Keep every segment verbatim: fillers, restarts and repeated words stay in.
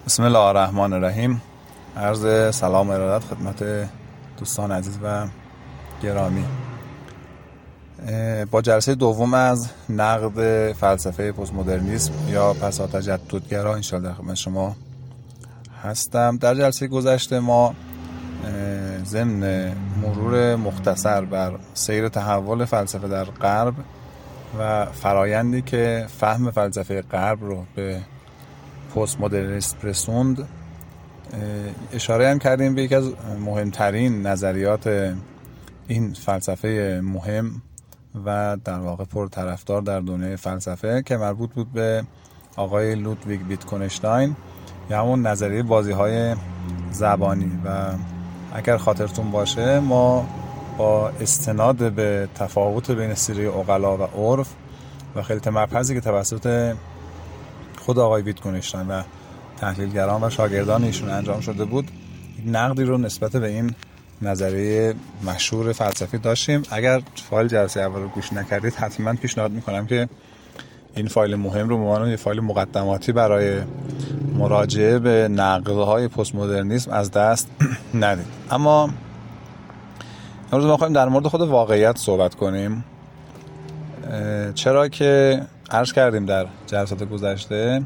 بسم الله الرحمن الرحیم. عرض سلام و ارادت خدمت دوستان عزیز و گرامی. با جلسه دوم از نقد فلسفه پست مدرنیسم یا پسا تجددگرا انشاءالله در خدمت شما هستم. در جلسه گذشته ما ضمن مرور مختصر بر سیر تحول فلسفه در غرب و فرایندی که فهم فلسفه غرب رو به پست مدرنیسم رسوند اشاره هم کردیم به یکی از مهمترین نظریات این فلسفه مهم و در واقع پرطرفدار در دنیای فلسفه که مربوط بود به آقای لودویگ ویتکنشتاین یا همون نظریه بازی‌های زبانی. و اگر خاطرتون باشه ما با استناد به تفاوت بین سیره عقلا و عرف و خلط مبحثی که توسط خود آقای ویتکنشتاین و تحلیلگران و شاگردان ایشون انجام شده بود نقدی رو نسبت به این نظریه مشهور فلسفی داشتیم. اگر فایل جلسه اول رو گوش نکردید حتما پیشنهاد میکنم که این فایل مهم رو به عنوان یه فایل مقدماتی برای مراجعه به نقدهای پست مدرنیسم از دست ندید. اما امروز ما خواهیم در مورد خود واقعیت صحبت کنیم، چرا که عرض کردیم در جلسات گذشته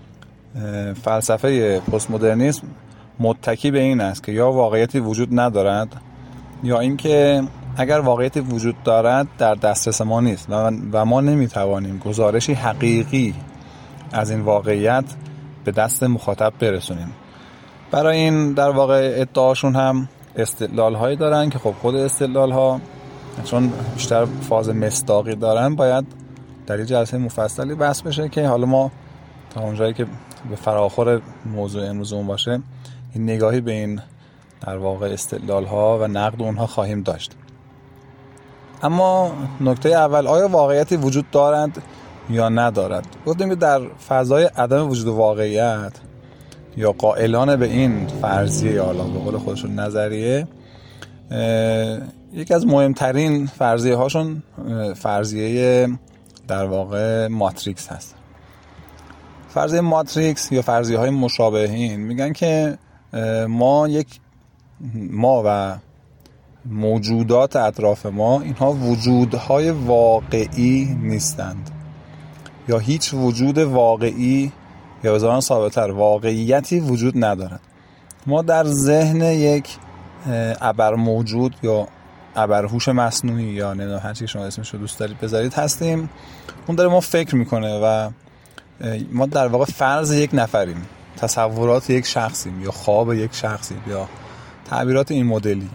فلسفه پست مدرنیسم متکی به این است که یا واقعیتی وجود ندارد یا اینکه اگر واقعیتی وجود دارد در دسترس ما نیست و ما نمیتوانیم گزارشی حقیقی از این واقعیت به دست مخاطب برسونیم. برای این در واقع ادعاشون هم استدلال هایی دارن که خب خود استدلال ها چون بیشتر فاز مصداقی دارن باید در این جلسه مفصلی بحث بشه که حالا ما تا اونجایی که به فراخور موضوع امروزمون باشه این نگاهی به این در واقع استدلال ها و نقد اونها خواهیم داشت. اما نکته اول، آیا واقعیتی وجود دارد یا ندارد؟ گفتیم که در فضای عدم وجود واقعیت یا قائلان به این فرضیه یا حالا به قول خودشون نظریه، یکی از مهمترین فرضیه هاشون فرضیه در واقع ماتریکس هست. فرضیه ماتریکس یا فرضیه های مشابهین میگن که ما یک ما و موجودات اطراف ما اینها وجودهای واقعی نیستند یا هیچ وجود واقعی یا به زبان ثابت‌تر واقعیتی وجود ندارد. ما در ذهن یک ابر موجود یا ابرهوش مصنوعی یا نه هر چی شما اسمش رو دوست دارید بذارید هستیم. اون داره ما فکر میکنه و ما در واقع فرض یک نفریم، تصورات یک شخصیم یا خواب یک شخصیم یا تعبیرات این مدلی.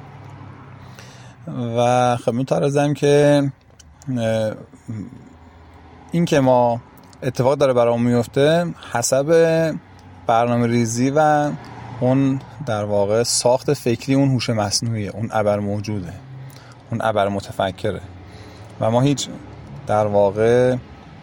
و خب میتارزم که این که ما اتفاق داره برامون میفته حسب برنامه ریزی و اون در واقع ساخت فکری اون هوش مصنوعیه، اون ابر موجوده، اون ابر متفکره و ما هیچ در واقع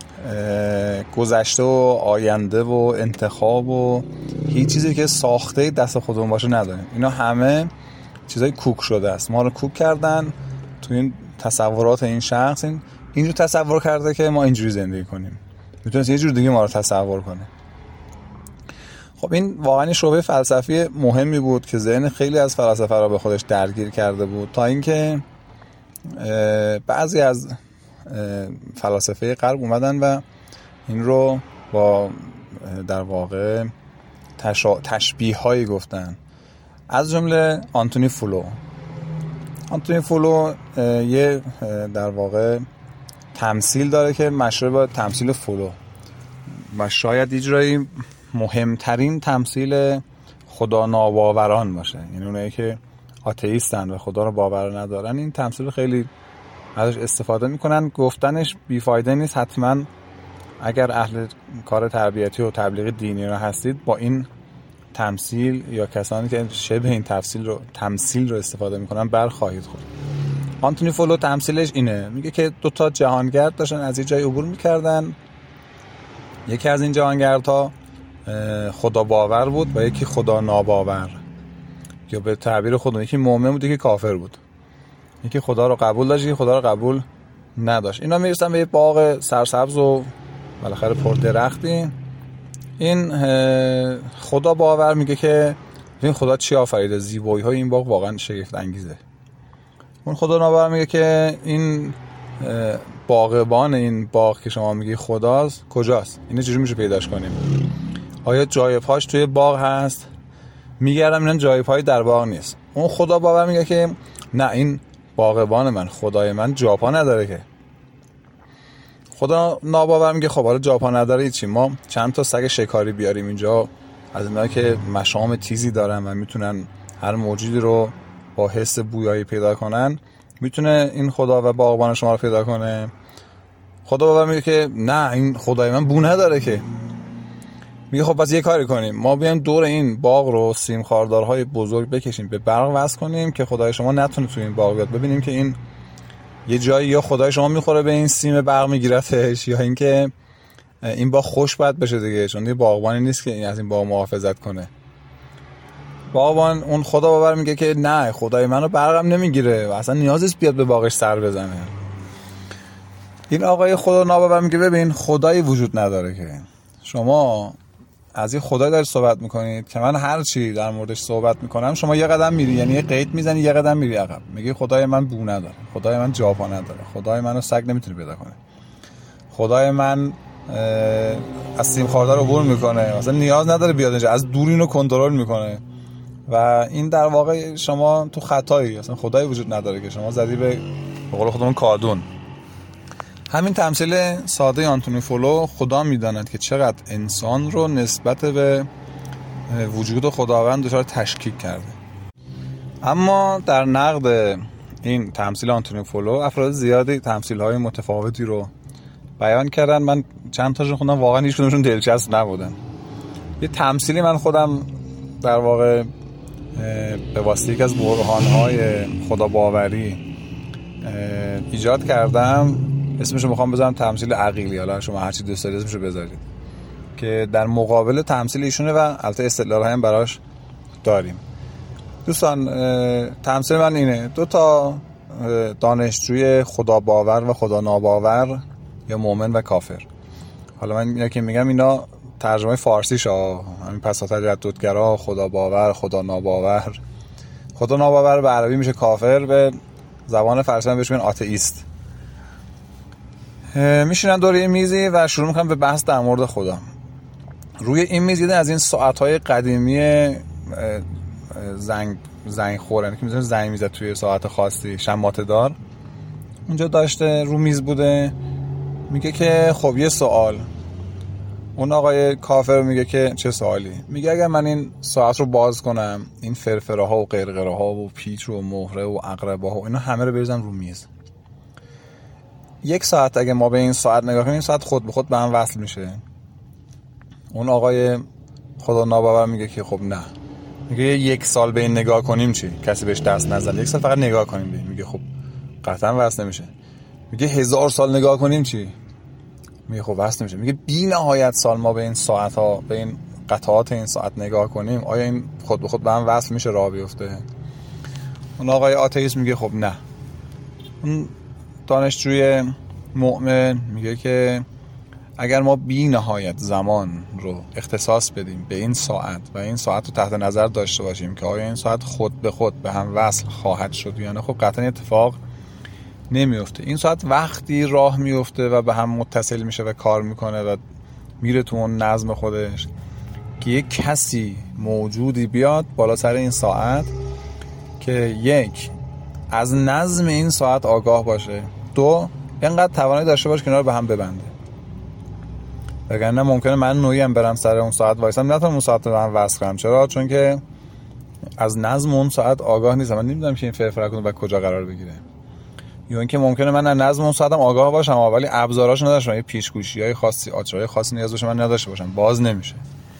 گذشته و آینده و انتخاب و هیچ چیزی که ساخته دست خودمون باشه نداریم. اینا همه چیزای کوک شده است، ما رو کوک کردن تو این تصورات این شخص. این اینجور تصور کرده که ما اینجوری زندگی کنیم، میتونست یه جور دیگه ما رو تصور کنه. خب این واقعا شعبه فلسفی مهمی بود که ذهن خیلی از فلاسفه را به خودش درگیر کرده بود تا اینکه بعضی از فلاسفه غرب اومدن و این رو با در واقع تشا... تشبیه هایی گفتن، از جمله آنتونی فولو. آنتونی فولو یه در واقع تمثیل داره که مشهور با تمثیل فولو و شاید اجرایی مهمترین تمثیل خدا ناباوران باشه، یعنی اونایی که آتئیستن و خدا رو باور ندارن این تمثیل خیلی ازش استفاده میکنن. گفتنش بیفایده نیست، حتما اگر اهل کار تربیتی و تبلیغ دینی رو هستید با این تمثیل یا کسانی که شبه این تمثیل رو تمثیل رو استفاده میکنن برخواهید خورد. آنتونی فولو تمثیلش اینه، میگه که دو تا جهانگرد داشتن از یه جای عبور میکردن، یکی از این جهانگردها خدا باور بود و یکی خدا ناباور، یا به تعبیر خودمون یکی مؤمن بود یکی کافر بود، یکی خدا رو قبول داشت یکی خدا رو قبول نداشت. اینا میرسن به یه باغ سرسبز و بالاخره پر درختی این خدا باور میگه که این خدا چی آفریده، زیبایی های این باغ واقعا شگفت انگیزه. اون خدا ناباور میگه که این باغبان این باغ که شما میگی خداست کجاست، اینو چجوری میشه پیداش کنیم؟ آیا جای پاش توی باغ هست؟ میگردم اینا جای پای در باغ نیست. اون خدا باور میگه که نه، این باغبان من، خدای من جاپا نداره که. خدا ناباور میگه خب حالا جاپا نداره چی؟ ما چند تا سگ شکاری بیاریم اینجا از اینایی که مشام تیزی دارن و میتونن هر موجودی رو با حس بویایی پیدا کنن، میتونه این خدا و باغبان شما رو پیدا کنه؟ خدا باور میگه که نه، این خدای من بو نداره که. میگه خب پس یه کاری کنیم، ما بیایم دور این باغ رو سیم خاردارهای بزرگ بکشیم، به برق وصل کنیم که خدای شما نتونه تو این باغ بیاد. ببینیم که این یه جایی یا خدای شما میخوره به این سیم برق میگیرتش، یا اینکه این باغ خوش بد بشه دیگه، چون دیگه باغبانی نیست که این از این باغ محافظت کنه. باغبان اون خدا باور میگه که نه، خدای منو برقم نمیگیره و اصلا نیازیست بیاد به باغش سر بزنه. این آقای خدا ناباور میگه ببین خدایی وجود نداره که شما از این خدای دارید صحبت میکنید که من هر چی در موردش صحبت میکنم شما یه قدم میری، یعنی یه قید میزنی یه قدم میری عقب. میگه خدای من بو نداره، خدای من جاپا نداره، خدای منو سگ نمیتونه پیدا کنه، خدای من از سیم خاردار عبور میکنه، اصلا نیاز نداره بیاد اینجا، از دور اینو کنترل میکنه. و این در واقع شما تو خطایی، اصلا خدایی وجود نداره که شما زدی به قول خودمون کادون. همین تمثیل ساده آنتونی فولو خدا میداند که چقدر انسان رو نسبت به وجود خداوند دچار تشکیک کرده. اما در نقد این تمثیل آنتونی فولو افراد زیادی تمثیل‌های متفاوتی رو بیان کردن. من چند تاشون خوندم، واقعا هیچ کدومشون دلچسب نبودن. یه تمثیلی من خودم در واقع به واسطه یک از برهان‌های خدا باوری ایجاد کردم، اسمشو میخوام بذارم تمثیل عقیلی، حالا شما هر چی دوست دارید اسمشو بذارید، که در مقابل تمثیل ایشونه و البته استدلال‌های هم براش داریم. دوستان تمثیل من اینه: دو تا دانشجوی خدا باور و خدا ناباور یا مؤمن و کافر. حالا من اینا که میگم اینا ترجمه فارسیشه، همین پساتر جدودگرا، خدا باور، خدا ناباور. خدا ناباور به عربی میشه کافر، به زبان فارسی بهش میگن آتئیست. میشینن دور یه میزی و شروع میکنن به بحث در مورد خدا. روی این میز یه از این ساعت‌های قدیمی زنگ زنگ خورن که میذارن زنگ میزد توی ساعت خاصی شماته دار اونجا داشته، رو میز بوده. میگه که خب یه سوال. اون آقای کافر میگه که چه سوالی؟ میگه اگر من این ساعت رو باز کنم، این فرفره ها و قرقره ها و پیچ و مهره و عقربه ها و اینا همه رو بریزم رو میز، یک ساعت اگه ما به این ساعت نگاه کنیم، این ساعت خود به خود به هم وصل میشه. اون آقای خدا ناباور میگه که خب نه. میگه یک سال به این نگاه کنیم چی؟ کسی بهش دست نزنه، یک سال فقط نگاه کنیم به این. میگه خب قطعا وصل نمیشه. میگه هزار سال نگاه کنیم چی؟ میگه خب وصل نمیشه. میگه بی نهایت سال ما به این ساعت ها، به این قطعات این ساعت نگاه کنیم، آیا این خود به خود به هم وصل میشه، راه بیفته؟ اون آقای آتئیست میگه خب نه. اون دانشجوی مؤمن میگه که اگر ما بی نهایت زمان رو اختصاص بدیم به این ساعت و این ساعت رو تحت نظر داشته باشیم که آیا این ساعت خود به خود به هم وصل خواهد شد یا نه، خب قطعا اتفاق نمیفته. این ساعت وقتی راه میفته و به هم متصل میشه و کار میکنه و میره تو اون نظم خودش که یک کسی موجودی بیاد بالا سر این ساعت که یک از نظم این ساعت آگاه باشه، دو اینقدر توانایی داشته باشه که اینا رو به هم ببنده. وگرنه ممکنه من نوعی هم برم سر اون ساعت وایسم نتونم اون ساعت رو به هم وصل کنم. چرا؟ چون که از نظم اون ساعت آگاه نیستم، من نمیدونم که این فرفره کنه و کجا قرار بگیره. یا اینکه ممکنه من از نظم اون ساعتم آگاه باشم ولی ابزاراش نداشتم، یه پیشگوشی‌های خاصی، آچارهای خاصی نیاز باشه من نداشته باشم، باز نمیشه.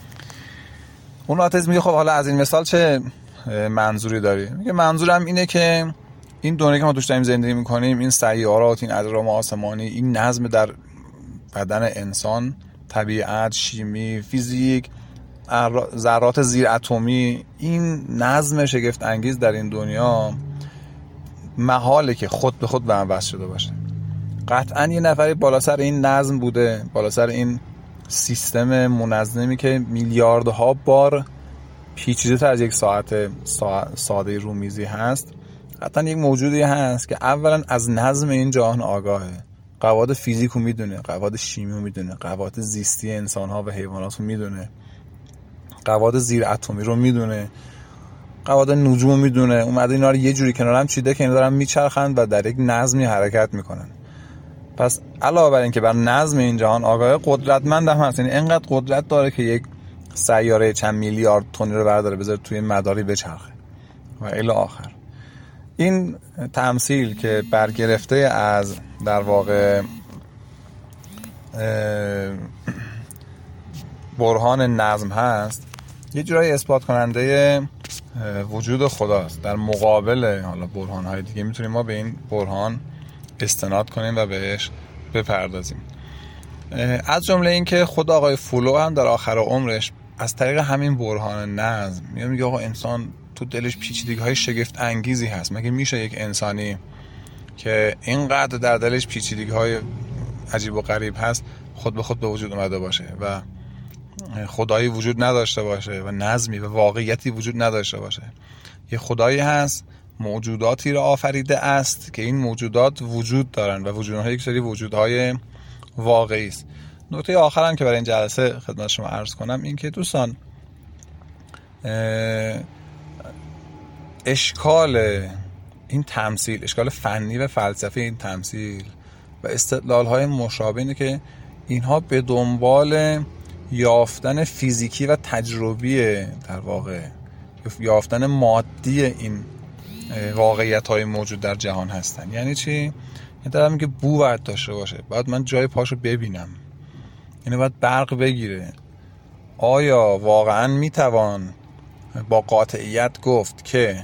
اون آتئیست میگه خب حالا از این مثال چه منظوری داری؟ میگه منظورم اینه که این دنیایی که ما توش داریم زندگی میکنیم، این سیارات، این اجرام آسمانی، این نظم در بدن انسان، طبیعت، شیمی، فیزیک، ذرات زیر اتمی، این نظم شگفت انگیز در این دنیا محاله که خود به خود به هم وصل شده باشه. قطعا یه نفری بالا سر این نظم بوده، بالا سر این سیستم منظمی که میلیاردها بار پیچیده تر از یک ساعت ساده رومیزی هست، حتی یک موجودی هست که اولا از نظم این جهان آگاهه، قواعد فیزیک رو میدونه، قواعد شیمی رو میدونه، قواعد زیستی انسان‌ها و حیوانات رو میدونه، قواعد زیر اتمی رو میدونه، قواعد نجوم رو میدونه. اومده اینا رو یه جوری کنار هم چیده که اینا دارن میچرخند و در یک نظمی حرکت میکنن. پس علاوه بر این که بر نظم این جهان آگاه، قدرتمند هم هست، یعنی اینقدر قدرت داره که یک سیاره چند میلیارد تنی رو برداره بذاره توی مداری بچرخه و الی آخر. این تمثیل که برگرفته از در واقع برهان نظم هست، یه جورایی اثبات کننده وجود خداست. در مقابل حالا برهان‌های دیگه میتونیم ما به این برهان استناد کنیم و بهش بپردازیم. از جمله این که خود آقای فولو هم در آخر عمرش از طریق همین برهان نظم میگه آقا انسان تو دلش پیچیدگی‌های شگفت انگیزی هست. مگه میشه یک انسانی که اینقدر در دلش پیچیدگی‌های عجیب و غریب هست خود به خود به وجود اومده باشه و خدایی وجود نداشته باشه و نظمی و واقعیتی وجود نداشته باشه؟ یه خدایی هست موجوداتی را آفریده است که این موجودات وجود دارن و وجود اونها یک سری وجودهای واقعی است. نکته آخرم که برای این جلسه خدمت شما عرض کنم این که دوستان، اشکال این تمثیل، اشکال فنی و فلسفی این تمثیل و استدلال‌های مشابه اینه که اینها به دنبال یافتن فیزیکی و تجربی، در واقع یافتن مادی این واقعیت‌های موجود در جهان هستن. یعنی چی؟ یعنی دارم میگه بو باید داشته باشه، باید من جای پاشو ببینم، یعنی باید برق بگیره. آیا واقعا میتوان با قاطعیت گفت که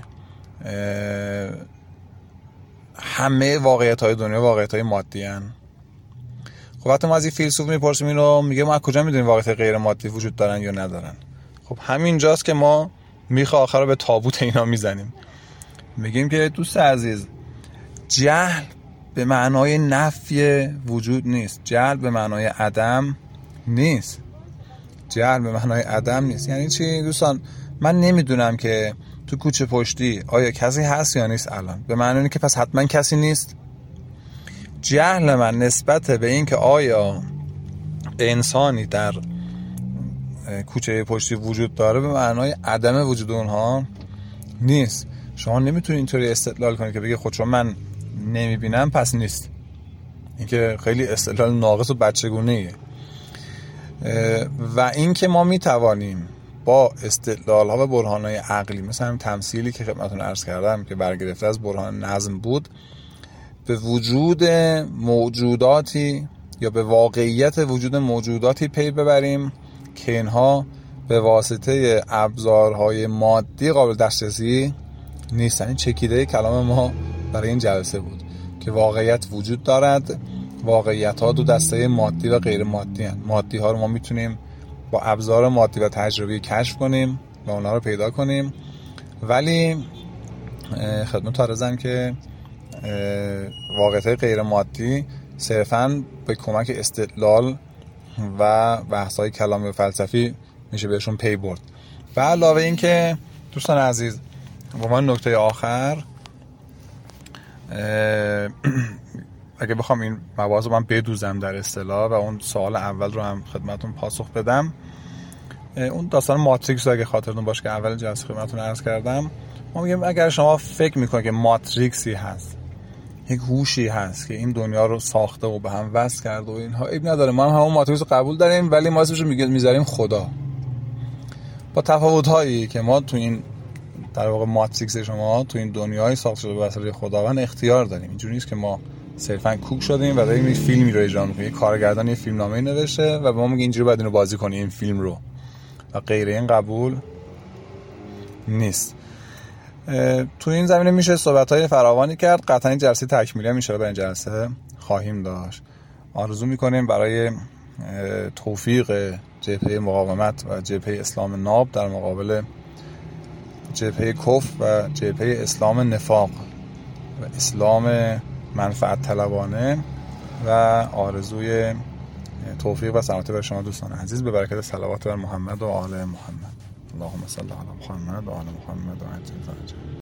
همه واقعیت‌های دنیا واقعیت‌های مادی هستن؟ خب وقتی ما از این فیلسوف میپرسیم اینو، میگه ما از کجا میدونیم واقعیت غیر مادی وجود دارن یا ندارن؟ خب همین جاست که ما میخ آخر رو به تابوت اینا میزنیم. میگیم که دوست عزیز، جهل به معنای نفی وجود نیست، جهل به معنای عدم نیست، جهل به معنای عدم نیست. یعنی چی دوستان؟ من نمیدونم که تو کوچه پشتی آیا کسی هست یا نیست الان، به معنی اینه که پس حتما کسی نیست. جهل من نسبت به این که آیا انسانی در کوچه پشتی وجود داره به معنای عدم وجود اونها نیست. شما نمیتونید اینطوری استدلال کنید که بگید خود چون من نمیبینم پس نیست. این که خیلی استدلال ناقص و بچگونه‌ایه. و این که ما میتوانیم با استدلال ها و برهان های عقلی، مثل همین تمثیلی که خدمتتون عرض کردم که برگرفته از برهان نظم بود، به وجود موجوداتی یا به واقعیت وجود موجوداتی پی ببریم که اینها به واسطه ابزارهای مادی قابل دسترسی نیستن. این چکیده کلام ما برای این جلسه بود که واقعیت وجود دارد. واقعیت ها دو دسته مادی و غیر مادی هستند. مادی ها رو ما میتونیم با ابزار مادی و تجربی کشف کنیم و اونا رو پیدا کنیم، ولی خدمت عرضم که واقعیت غیر مادی صرفاً به کمک استدلال و بحث‌های کلام فلسفی میشه بهشون پی برد. و علاوه این که دوستان عزیز، با من نکته آخر، اگه بخوام این مباحث رو من بدوزم در اصطلاح و اون سوال اول رو هم خدمتون پاسخ بدم، اون داستان ماتریکس رو اگه خاطرتون باشه که اول جلسه خدمتتون عرض کردم، ما میگیم اگر شما فکر میکنید که ماتریکسی هست، یک هوشی هست که این دنیا رو ساخته و به هم وصل کرده و اینها، عیب نداره، ما هم همون ماتریکس رو قبول داریم، ولی ما اسمش رو میذاریم خدا. با تفاوت‌هایی که ما تو این در واقع ماتریکس شما تو این دنیای ساخته شده به واسطه خداوند اختیار داریم. اینجوری نیست که ما صرفاً کوک شدیم و داریم این فیلمی رو اجرا می‌کنیم. کارگردان یه فیلمنامه‌ای نوشته و به ما میگه اینجوری باید اینو بازی کنی این فیلم رو، و غیر این قبول نیست. تو این زمینه میشه صحبت‌های فراوانی کرد. قطعاً این جلسه تکمیلی هم میشه برای این جلسه خواهیم داشت. آرزو می‌کنیم برای توفیق جبهه مقاومت و جبهه اسلام ناب در مقابل جبهه کفر و جبهه اسلام نفاق و اسلام منفعت طلبانه، و آرزوی توفیق و سلامتی برای شما دوستان عزیز، به برکت صلوات بر محمد و آل محمد. اللهم صل علی محمد و آل محمد و عجل فرجه.